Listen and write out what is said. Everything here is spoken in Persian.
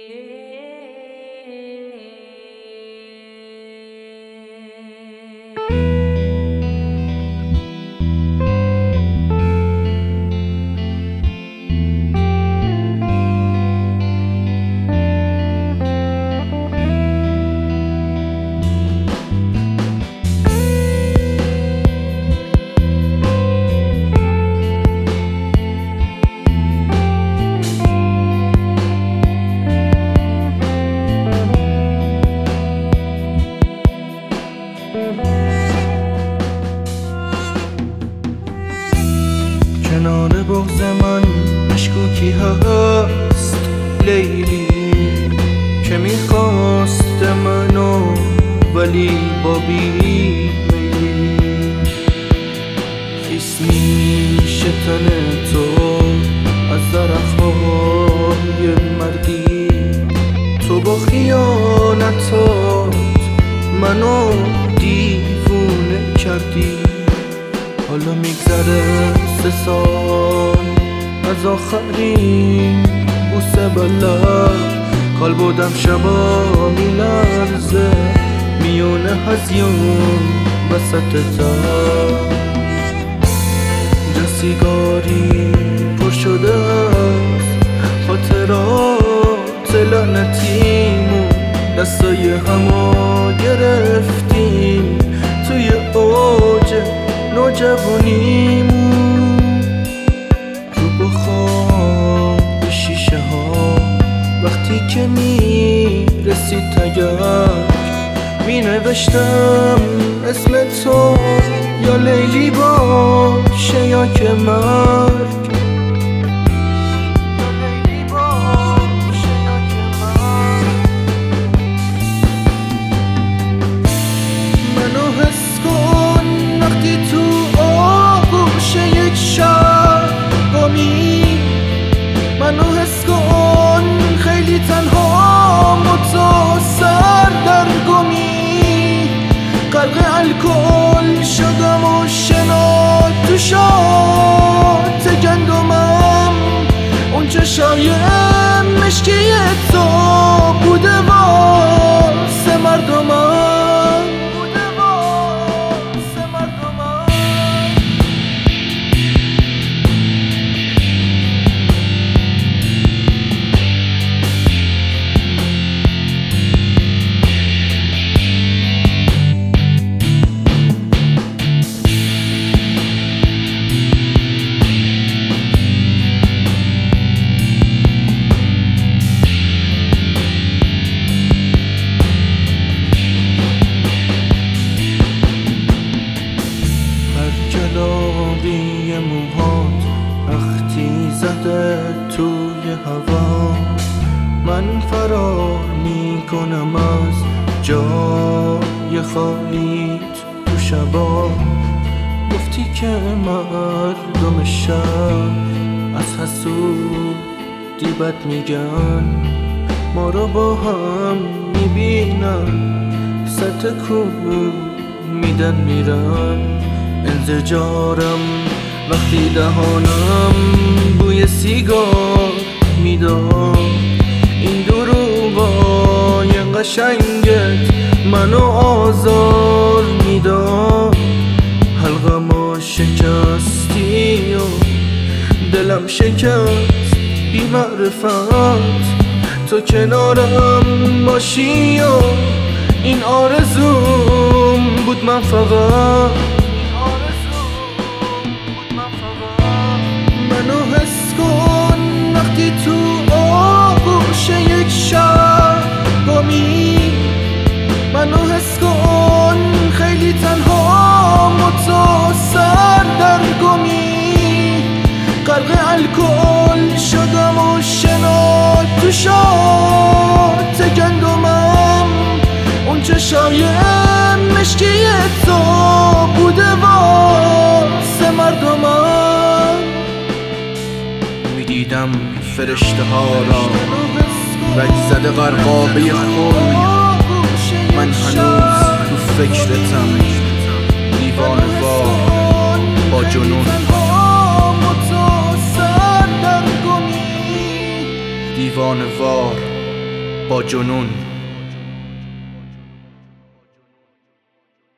کنار بغض من مشکوکی هست لیلی که میخواست منو ولی با بیمیلی خیس میشه تن تو از درخهای مردی تو با خیانتات منو دیوونه کردی حالا میگذره 3 سال از آخرین بوسه بلد کال بودم شبا میلرزه میونه هزیون وسط تر جا سیگاری پر شده از خاطرات لعنتیمون دستای همو گرفتیم توی اوج نوجوانیمون رو بخواب شیشه ها وقتی که میرسید تگرگ مینوشتم اسم تو یا لیلی باشه یا که مرگ منو حس کن وقتی تو آغوش یک شب گمی منو حس کن خیلی تنها تو سردرگمی غرق الکل شدم و شنا تو شات گندمم اون چشای مشکی تو بوده واسه مردمم جلاقی موهات وقتی زده توی هوا من فرار میکنم از جای خالیت تو شبا گفتی که مردم شهر از حسودی بد میگن ما رو با هم میبینن سطح کوه میدن میرن انزجارم وقتی دهانم بوی سیگار میداد این دروغای قشنگت منو آزار میداد حلقمو شکستی و دلم شکست بی معرفت تو کنارم باشی و این آرزوم بود من فقط منو حس کن وقتی تو آغوش یک شب گمی منو حس کن خیلی تنها تو سردرگمی غرق الکل شدم و شنا تو شات گندمم اون چشای مشکی تو بوده واسه مردمم میدیدم فرشته ها را رج زده غرقابه خوی من هنوز تو فکرتم دیوانه‌وار با جنون دیوانه‌وار با جنون